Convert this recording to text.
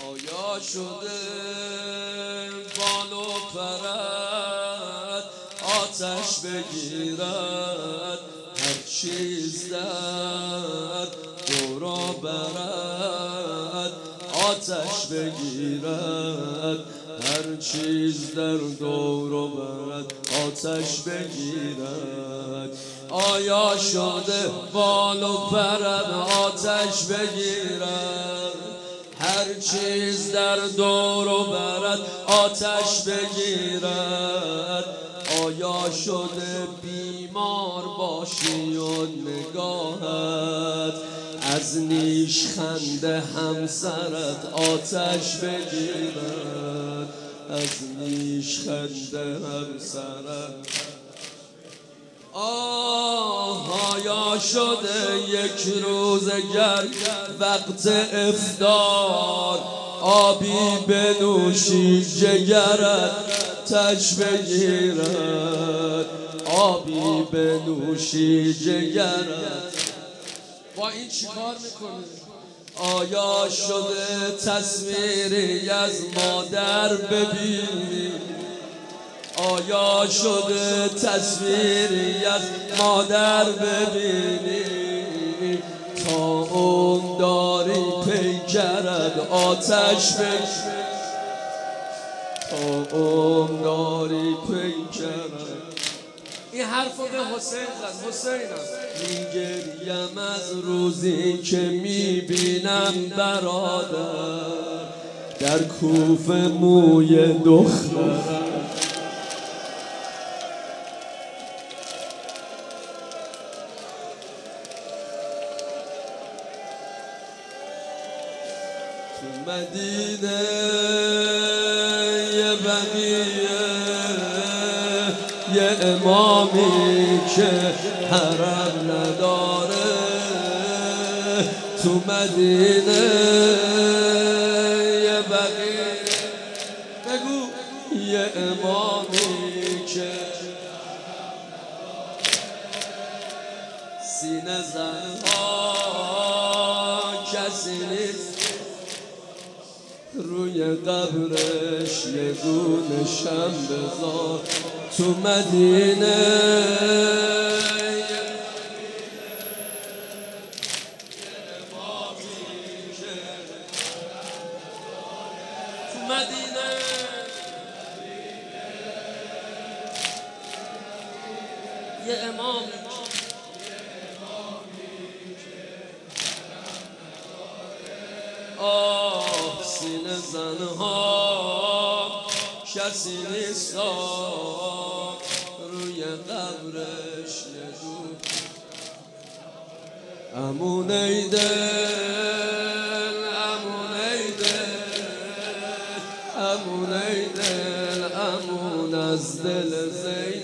آیا شده بال و پرد آتش بگیرد هر چیز در دورا برد آتش بگیرد هر چیز در دورا برد آتش بگیرد آیا شده بال و پرد آتش بگیرد هر چیز در دور و برد آتش بگیرد آیا شده بیمار باشی و نگاهت از نیش خنده همسرت آتش بگیرد از نیش خنده همسرت آیا شده یک روز گرد وقت افطار آبی بنوشی جگرت آتش بگیرد آبی بنوشی جگرت با این چی کار میکنی؟ آیا شده تصویری از مادر ببینی آیا شده تصویری از مادر ببینی تا اون داری پیکرت آتش بگیرد تا اون داری پیکرت این حرفو به حسین زد حسینم میگریم از روزی که میبینم برادر در کوفه موی دخترم تو مدینه یه بقیه یه امامی که حرم نداره تو مدینه یه بقیه بگو یه امامی که سینه زنها کسی نیست روی قبرش یه دونه شم بذار تو مدینه تو مدینه یه امام سینه زنها کسی نیست روی قبرش یه امون ای دل امون ای دل امون ای دل امون از دل زید